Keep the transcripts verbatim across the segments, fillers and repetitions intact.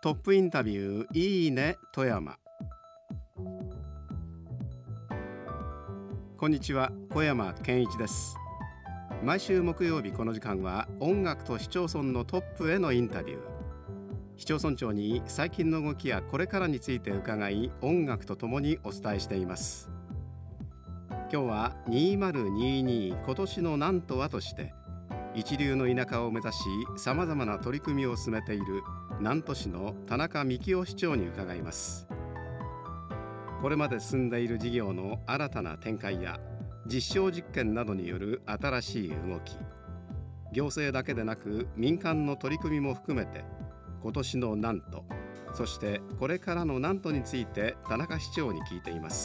トップインタビューいいね富山。こんにちは、小山健一です。毎週木曜日この時間は音楽と市町村のトップへのインタビュー。市町村長に最近の動きやこれからについて伺い、音楽とともにお伝えしています。今日はにせんにじゅうに今年のなんとはとして一流の田舎を目指しさまざまな取り組みを進めている南砺市の田中幹夫市長に伺います。これまで進んでいる事業の新たな展開や実証実験などによる新しい動き、行政だけでなく民間の取り組みも含めて今年のなんと、そしてこれからのなんとについて田中市長に聞いています。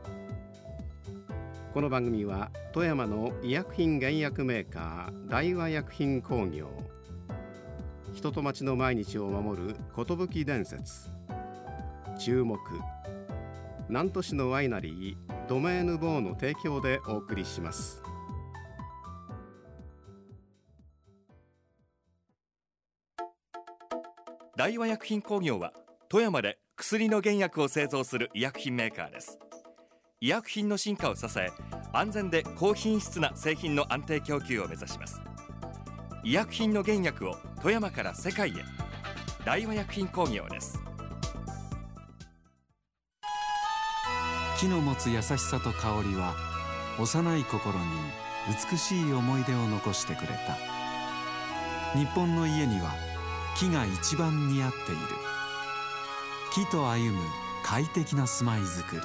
この番組は富山の医薬品原薬メーカー大和薬品工業、人と町の毎日を守る寿伝説、注目南砺市のワイナリードメーヌボーの提供でお送りします。 大和薬品工業は富山で薬の原薬を製造する医薬品メーカーです。医薬品の進化を支え、安全で高品質な製品の安定供給を目指します。医薬品の原薬を富山から世界へ。大和薬品工業です。 木の持つ優しさと香りは幼い心に美しい思い出を残してくれた。日本の家には木が一番似合っている。木と歩む快適な住まいづくり。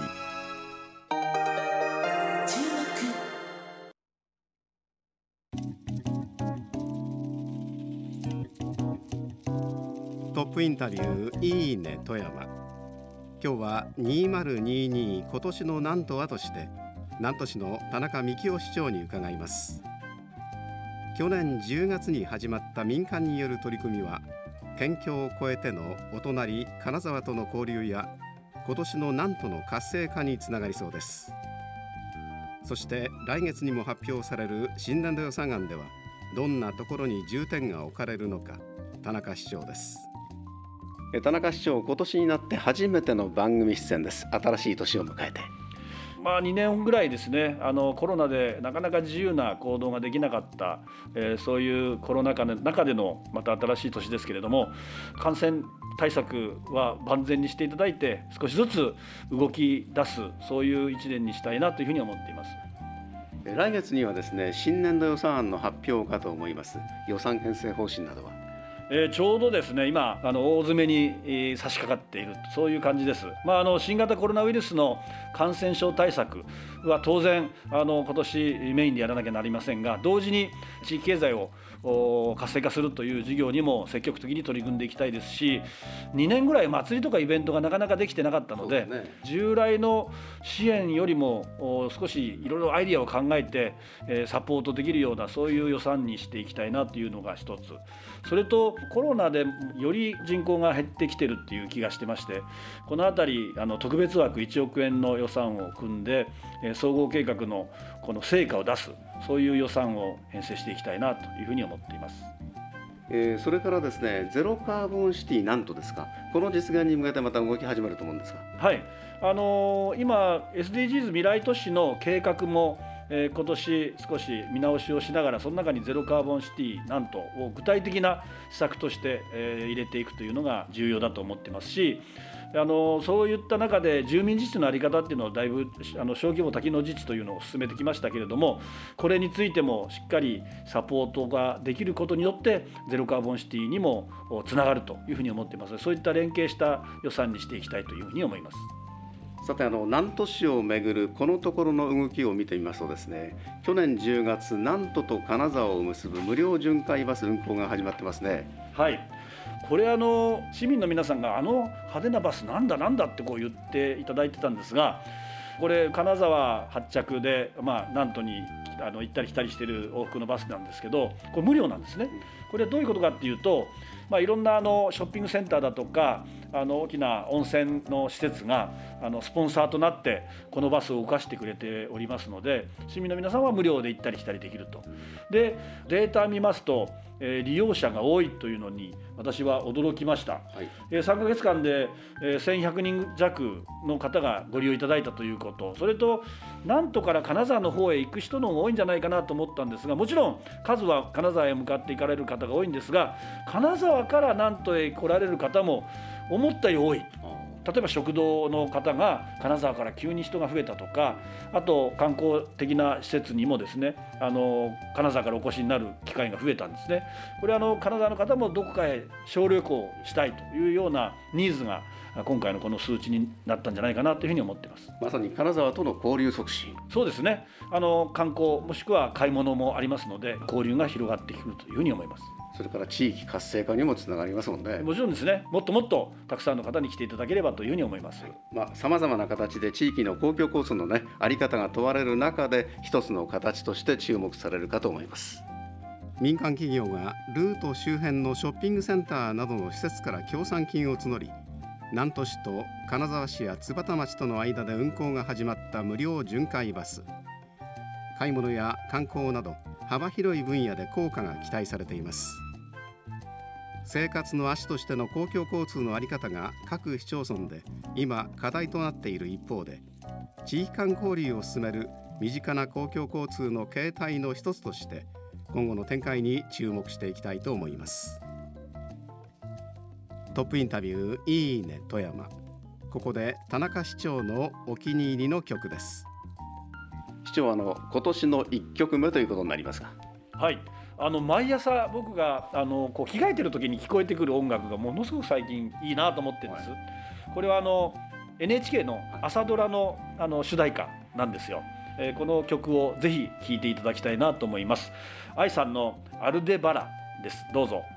トップインタビューいいね富山。今日はにせんにじゅうに今年のなんとはとして南砺市の田中幹夫市長に伺います。去年じゅうがつに始まった民間による取り組みは県境を越えてのお隣金沢との交流や今年のなんとの活性化につながりそうです。そして来月にも発表される新年度予算案ではどんなところに重点が置かれるのか、田中市長です。田中市長、今年になって初めての番組出演です。新しい年を迎えて、 まあ、にねんぐらいですね、あのコロナでなかなか自由な行動ができなかった、えー、そういうコロナ禍の中でのまた新しい年ですけれども、感染対策は万全にしていただいて少しずつ動き出す、そういう一年にしたいなというふうに思っています。 来月にはですね、新年度予算案の発表かと思います。予算編成方針などはえー、ちょうどですね、今あの大詰めに、えー、差し掛かっている、そういう感じです。まあ、あの新型コロナウイルスの感染症対策は当然あの今年メインでやらなきゃなりませんが、同時に地域経済を活性化するという事業にも積極的に取り組んでいきたいですし、にねんぐらい祭りとかイベントがなかなかできてなかったので、ね、従来の支援よりも少しいろいろアイディアを考えてサポートできるような、そういう予算にしていきたいなというのが一つ。それとコロナでより人口が減ってきてるっていう気がしてまして、このあたりあの特別枠いちおくえんの予算を組んで総合計画のこの成果を出す、そういう予算を編成していきたいなというふうに思っています。 えー、それからですね、ゼロカーボンシティなんとですか、この実現に向けてまた動き始めると思うんですが、 はい、あのー、今 エスディージーズ 未来都市の計画もえー、今年少し見直しをしながら、その中にゼロカーボンシティなんとを具体的な施策として、えー、入れていくというのが重要だと思ってますし、あのそういった中で住民自治の在り方っていうのをだいぶあの小規模多機能自治というのを進めてきましたけれども、これについてもしっかりサポートができることによってゼロカーボンシティにもつながるというふうに思っています。そういった連携した予算にしていきたいというふうに思います。 さて、あの南砺市をめぐるこのところの動きを見てみますとですね、去年じゅうがつ南砺と金沢を結ぶ無料巡回バス運行が始まってますね。 はい、これあの市民の皆さんがあの派手なバスなんだなんだってこう言っていただいてたんですが、これ金沢発着で、まあ、南砺にあの行ったり来たりしている往復のバスなんですけど、これ無料なんですね。これはどういうことかっていうと、まあ、いろんなあのショッピングセンターだとかあの大きな温泉の施設があのスポンサーとなってこのバスを動かしてくれておりますので、市民の皆さんは無料で行ったり来たりできると。でデータ見ますと、 えー、利用者が多いというのに私は驚きました、はい、えー、さんかげつかんで、えー、せんひゃくにん弱の方がご利用いただいたということ、それと南砺から金沢の方へ行く人の方が多いんじゃないかなと思ったんですが、もちろん数は金沢へ向かって行かれる方が多いんですが、金沢から南砺へ来られる方も思ったより多い。例えば食堂の方が金沢から急に人が増えたとか、あと観光的な施設にもですね、あの金沢からお越しになる機会が増えたんですね。これはあの金沢の方もどこかへ小旅行したいというようなニーズが今回のこの数値になったんじゃないかなというふうに思っています。 まさに金沢との交流促進。 そうですね、あの観光もしくは買い物もありますので、交流が広がってくるというふうに思います。 それから地域活性化にもつながりますもんね。 もちろんですね、もっともっとたくさんの方に来ていただければというふうに思います。 さまざ、まな形で地域の公共交通のね、あり方が問われる中で一つの形として注目されるかと思います。民間企業がルート周辺のショッピングセンターなどの施設から協賛金を募り、南砺市と金沢市や津幡町との間で運行が始まった無料巡回バス。買い物や観光など幅広い分野で効果が期待されています。生活の足としての公共交通の在り方が各市町村で今課題となっている一方で、地域間交流を進める身近な公共交通の形態の一つとして今後の展開に注目していきたいと思います。トップインタビューいいね富山。ここで田中市長のお気に入りの曲です。市長、あの今年のいっきょくめということになりますが、 はい、あの毎朝僕があのこう着替えてる時に聞こえてくる音楽がものすごく最近いいなと思ってるんです、はい、これはあの エヌエイチケー の朝ドラ の, あの主題歌なんですよ、えー、この曲をぜひ聴いていただきたいなと思います。愛さんのアルデバラです。どうぞ。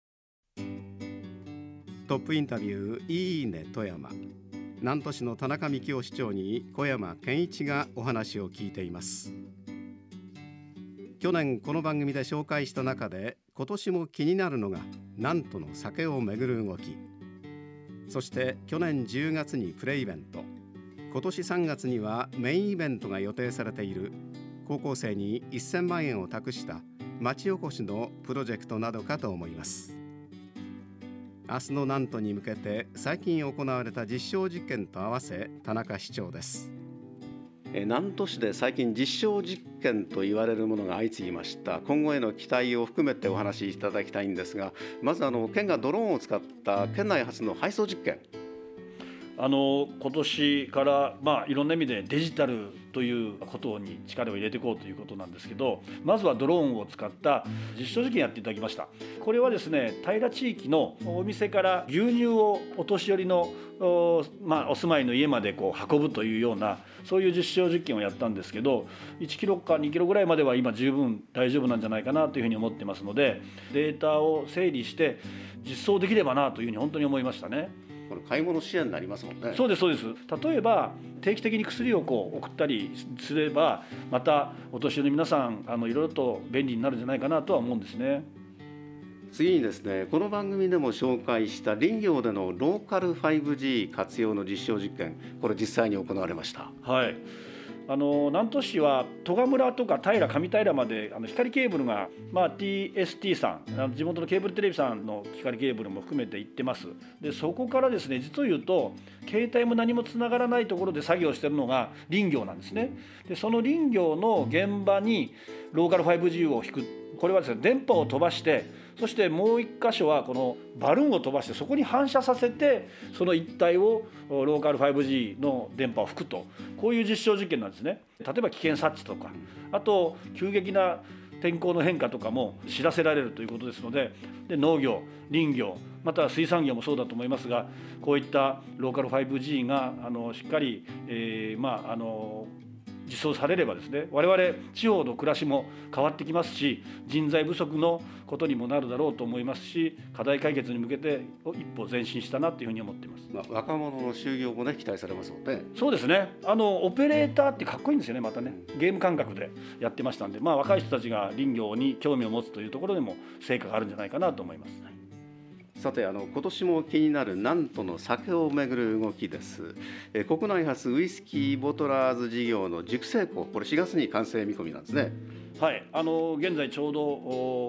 トップインタビューいいね富山。南砺市の田中幹夫市長に小山健一がお話を聞いています。去年この番組で紹介した中で今年も気になるのが南砺の酒をめぐる動き、そして去年じゅうがつにプレイベント、今年さんがつにはメインイベントが予定されている高校生にせんまんえんを託した町おこしのプロジェクトなどかと思います。明日の南砺に向けて最近行われた実証実験と合わせ田中市長です。南砺市で最近実証実験と言われるものが相次ぎました。今後への期待を含めてお話しいただきたいんですが、まずあの県がドローンを使った県内初の配送実験、 あの今年から、まあ、いろんな意味でデジタルということに力を入れていこうということなんですけど、まずはドローンを使った実証実験やっていただきました。これはですね、平地域のお店から牛乳をお年寄りの お,、まあ、お住まいの家までこう運ぶというような、そういう実証実験をやったんですけど、いちキロかにキロぐらいまでは今十分大丈夫なんじゃないかなというふうに思ってますので、データを整理して実装できればなというふうに本当に思いましたね。 これ買い物支援になりますもんね。 そうですそうです。例えば定期的に薬をこう送ったりすれば、またお年寄りの皆さんあのいろいろと便利になるんじゃないかなとは思うんですね。 次にですね、この番組でも紹介した林業でのローカル ファイブジー 活用の実証実験、これ実際に行われました。 はい、あの南砺市は戸賀村とか平上平まであの光ケーブルが、まあ、ティーエスティー さん、あの地元のケーブルテレビさんの光ケーブルも含めて行ってます。でそこからですね、実を言うと携帯も何もつながらないところで作業してるのが林業なんですね。でその林業の現場にローカル ファイブジー を引く、これはですね、電波を飛ばして、そしてもう一箇所はこのバルーンを飛ばしてそこに反射させて、その一帯をローカル ファイブジー の電波を吹くと、こういう実証実験なんですね。例えば危険察知とか、あと急激な天候の変化とかも知らせられるということですので、で農業、林業、または水産業もそうだと思いますが、こういったローカル ファイブジー があのしっかり、えー、まああの実装されればですね、我々地方の暮らしも変わってきますし、人材不足のことにもなるだろうと思いますし、課題解決に向けて一歩前進したなというふうに思っています。 まあ、若者の就業もね期待されますので。 そうですね、あのオペレーターってかっこいいんですよね。またね、ゲーム感覚でやってましたんで、まあ、若い人たちが林業に興味を持つというところでも成果があるんじゃないかなと思います。 さて、あの今年も気になる南砺の酒をめぐる動きです。え国内初ウイスキーボトラーズ事業の熟成庫、これしがつに完成見込みなんですね。 はい、あの現在ちょうど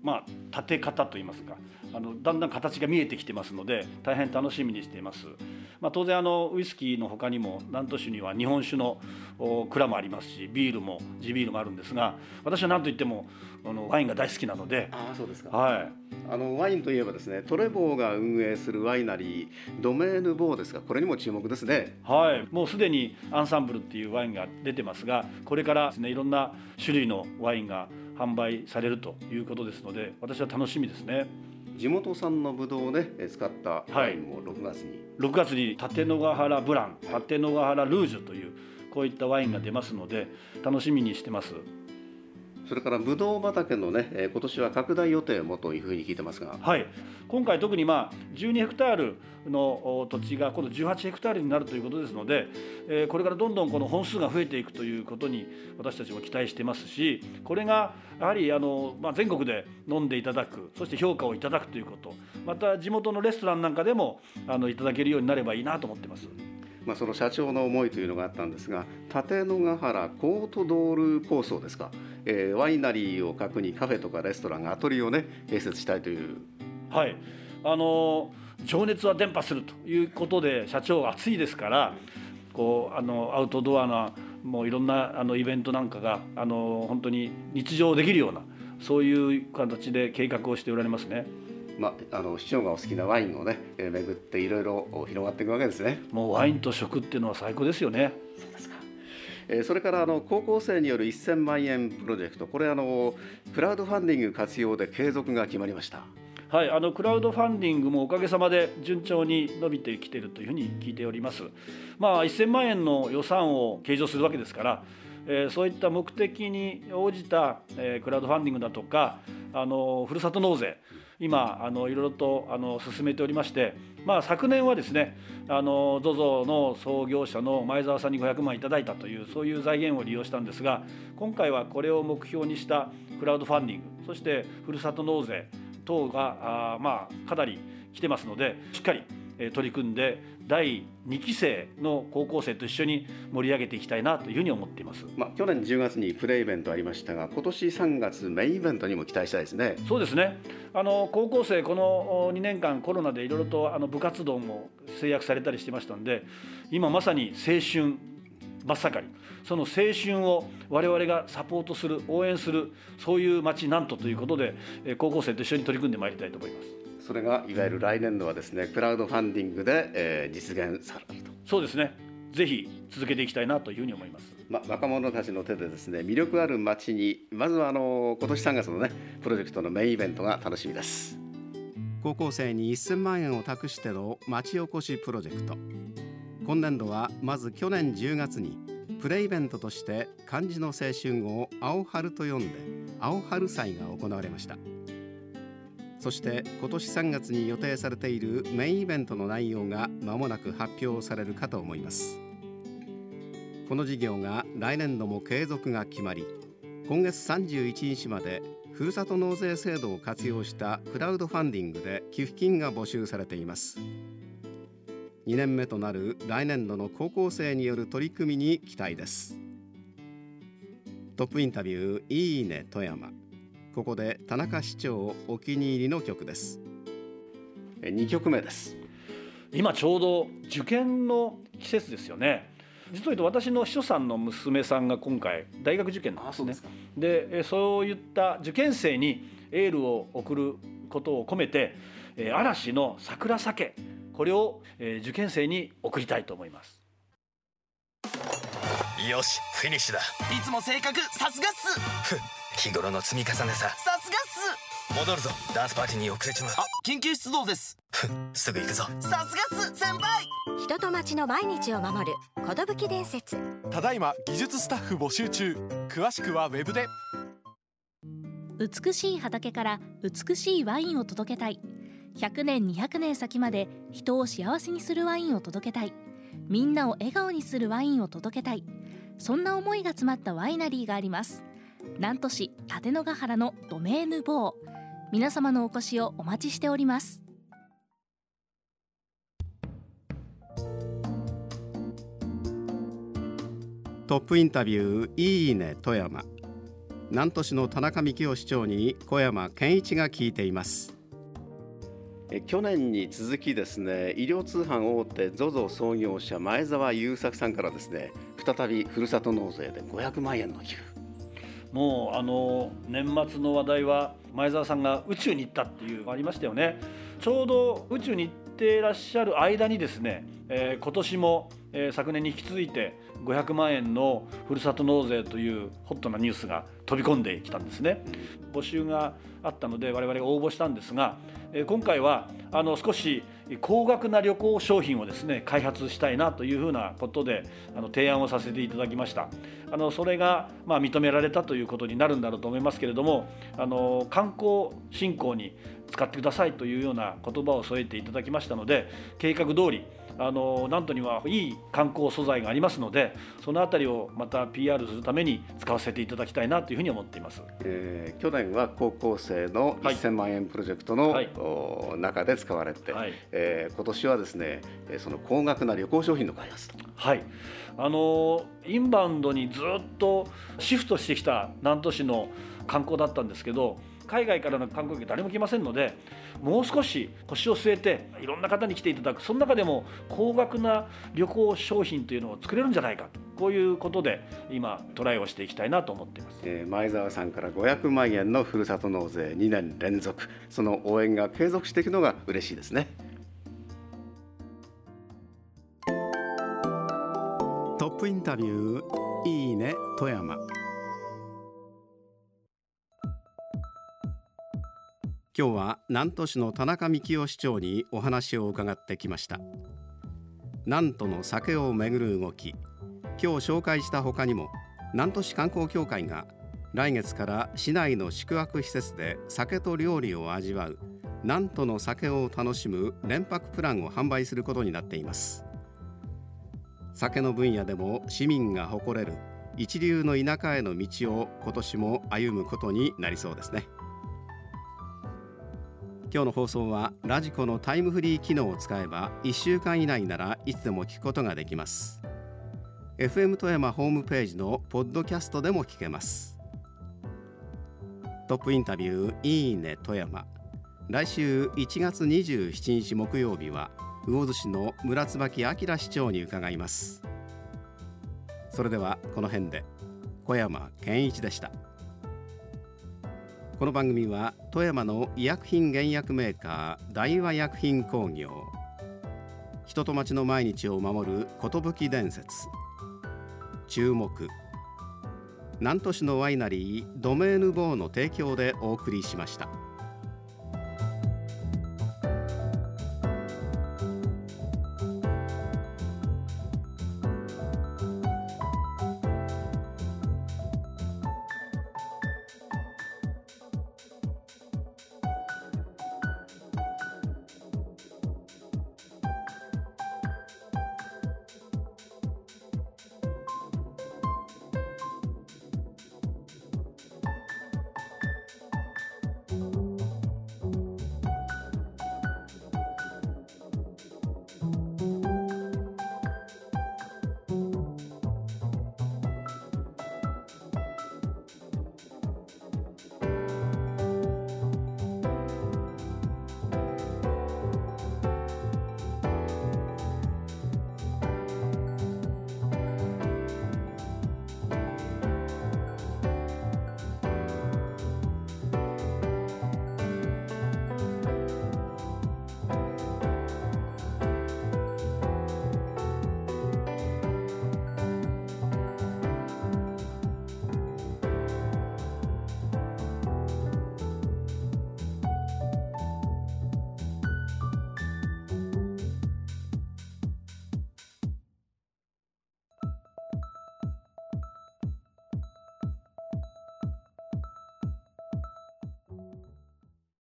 まあ、立て方といいますか、あのだんだん形が見えてきてますので大変楽しみにしています。まあ、当然あのウイスキーの他にも南砺市には日本酒の蔵もありますし、ビールも地ビールもあるんですが、私は何といってもあのワインが大好きなので。 ああ、そうですか。 はい、 あのワインといえばですね、トレボーが運営するワイナリードメーヌボーですが、これにも注目ですね。 はい、もうすでにアンサンブルっていうワインが出てますが、これからですね、いろんな種類のワインが販売されるということですので、私は楽しみですね。 地元産のブドウをね使ったワインもろくがつに、はい、 ろくがつに立野ヶ原ブラン、立野ヶ原ルージュというこういったワインが出ますので楽しみにしてます。 それからブドウ畑のね、今年は拡大予定もというふうに聞いてますが、 はい、今回特にまあじゅうにヘクタールの土地が今度じゅうはちヘクタールになるということですので、これからどんどんこの本数が増えていくということに私たちも期待してますし、これがやはりあの、まあ、全国で飲んでいただく、そして評価をいただくということ、また地元のレストランなんかでもあのいただけるようになればいいなと思ってます。 まあ、その社長の思いというのがあったんですが、立野ヶ原コートドール構想ですか、えー、ワイナリーを核にカフェとかレストラン、アトリエをね併設したいという。 はい、あの情熱は伝播するということで社長は熱いですから、こうあのアウトドアなもういろんなあのイベントなんかがあの本当に日常できるような、そういう形で計画をしておられますね。 まあ、あの市長がお好きなワインをね、えー、巡っていろいろ広がっていくわけですね。 もうワインと食っていうのは最高ですよね。 そうですか。えー、それからあの高校生によるせんまんえんプロジェクト、これあのクラウドファンディング活用で継続が決まりました。 はい、あのクラウドファンディングもおかげさまで順調に伸びてきているというふうに聞いております。まあ、せんまんえんの予算を計上するわけですから、えー、そういった目的に応じた、えー、クラウドファンディングだとか、あのふるさと納税、今あのいろいろとあの進めておりまして、まあ、昨年はですね、あの ゾゾ の創業者の前澤さんにごひゃくまんいただいたという、そういう財源を利用したんですが、今回はこれを目標にしたクラウドファンディング、そしてふるさと納税等があ、まあ、かなり来てますので、しっかり取り組んでだいにき生の高校生と一緒に盛り上げていきたいなというふうに思っています。 まあ、去年じゅうがつにプレイベントありましたが、今年さんがつメインイベントにも期待したいですね。 そうですね、あの高校生このにねんかんコロナでいろいろとあの部活動も制約されたりしてましたので、今まさに青春真っ盛り、その青春を我々がサポートする、応援する、そういう町なんとということで高校生と一緒に取り組んでまいりたいと思います。 それがいわゆる来年度はですね、クラウドファンディングで、えー、実現されると。 そうですね、ぜひ続けていきたいなというふうに思います。 まあ、若者たちの手でですね、魅力ある街に、まずはあの今年さんがつのねプロジェクトのメインイベントが楽しみです。高校生にせんまんえんを託しての町おこしプロジェクト、今年度はまず去年じゅうがつにプレイベントとして漢字の青春を青春と読んで青春祭が行われました。そして今年さんがつに予定されているメインイベントの内容が間もなく発表されるかと思います。この事業が来年度も継続が決まり、今月さんじゅういちにちまでふるさと納税制度を活用したクラウドファンディングで寄付金が募集されています。にねんめとなる来年度の高校生による取り組みに期待です。トップインタビューいいね富山。ここで田中市長お気に入りの曲です。にきょくめです。 今ちょうど受験の季節ですよね。実を言うと私の秘書さんの娘さんが今回大学受験なんですね。で、そういった受験生にエールを送ることを込めて、嵐の桜酒、これを受験生に送りたいと思います。 よし、フィニッシュだ。 いつも性格さすがっす。 日頃の積み重ねさ。 さすがっす。 戻るぞ、ダンスパーティーに遅れちまう。 あ、緊急出動です。 すぐ行くぞ。 さすがっす先輩。 人と町の毎日を守る寿伝説。 ただいま技術スタッフ募集中。詳しくはウェブで。 美しい畑から美しいワインを届けたい。ひゃくねんにひゃくねん先まで人を幸せにするワインを届けたい。みんなを笑顔にするワインを届けたい。そんな思いが詰まったワイナリーがあります。南砺市立野ヶ原のドメーヌボー。皆様のお越しをお待ちしております。 トップインタビューいいね富山。 南砺市の田中幹夫市長に小山健一が聞いています。え去年に続きですね、医療通販大手 ゾゾ 創業者前澤友作さんからですね、再びふるさと納税でごひゃくまんえんの寄付。 もうあの年末の話題は前澤さんが宇宙に行ったっていうのがありましたよね。ちょうど宇宙に行っていらっしゃる間にですね、えー、今年も、えー、昨年に引き続いてごひゃくまんえんのふるさと納税というホットなニュースが飛び込んできたんですね。募集があったので我々が応募したんですが、えー、今回はあの少し高額な旅行商品をですね開発したいなというふうなことであの提案をさせていただきました。あのそれがまあ認められたということになるんだろうと思いますけれども、あの観光振興に使ってくださいというような言葉を添えていただきましたので、計画通りあの南砺にはいい観光素材がありますので、そのあたりをまた ピーアール するために使わせていただきたいなというふうに思っています。 えー、去年は高校生のせんまんえんプロジェクトの、はい、中で使われて、はい、えー、今年はですねその高額な旅行商品の開発と。 はい、あのインバウンドにずっとシフトしてきた南砺市の観光だったんですけど、海外からの観光客誰も来ませんので、もう少し腰を据えていろんな方に来ていただく、その中でも高額な旅行商品というのを作れるんじゃないかと、こういうことで今トライをしていきたいなと思っています。 えー、前澤さんからごひゃくまんえんのふるさと納税にねん連続、その応援が継続していくのが嬉しいですね。トップインタビュー、いいね富山。今日は南砺市の田中幹夫市長にお話を伺ってきました。南砺の酒をめぐる動き、今日紹介した他にも南砺市観光協会が来月から市内の宿泊施設で酒と料理を味わう南砺の酒を楽しむ連泊プランを販売することになっています。酒の分野でも市民が誇れる一流の田舎への道を今年も歩むことになりそうですね。今日の放送はラジコのタイムフリー機能を使えばいっしゅうかん以内ならいつでも聞くことができます。 エフエム 富山ホームページのポッドキャストでも聞けます。トップインタビュー、いいね富山。来週いちがつにじゅうしちにち木曜日は魚津市の村椿明市長に伺います。それではこの辺で。小山健一でした。この番組は富山の医薬品原薬メーカー大和薬品工業、人と町の毎日を守る寿伝説、注目、南砺市のワイナリードメーヌボーの提供でお送りしました。